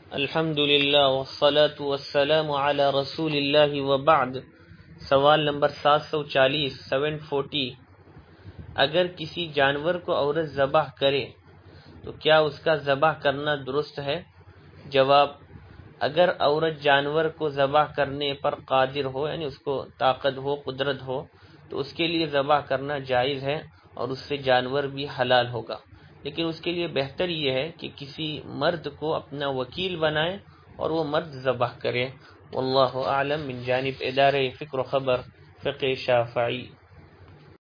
अल्हम्दुलिल्लाह वस्सलातु वस्सलामु अला रसूलिल्लाह व बाद। सवाल नंबर 740 अगर किसी जानवर को औरत ज़बाह करे तो क्या उसका ज़बाह करना दुरुस्त है? जवाब, अगर औरत जानवर को ज़बाह करने पर कादिर हो, यानी उसको ताकत हो, कुदरत हो, तो उसके लिए ज़बाह करना जायज़ है और उससे जानवर भी हलाल होगा। लेकिन उसके लिए बेहतर ये है कि किसी मर्द को अपना वकील बनाए और वो मर्द ज़बाह करे। वल्लाहु आलम। मिन जानिब इदारे फ़िक्र ख़बर फ़िक़्ह शाफ़िई।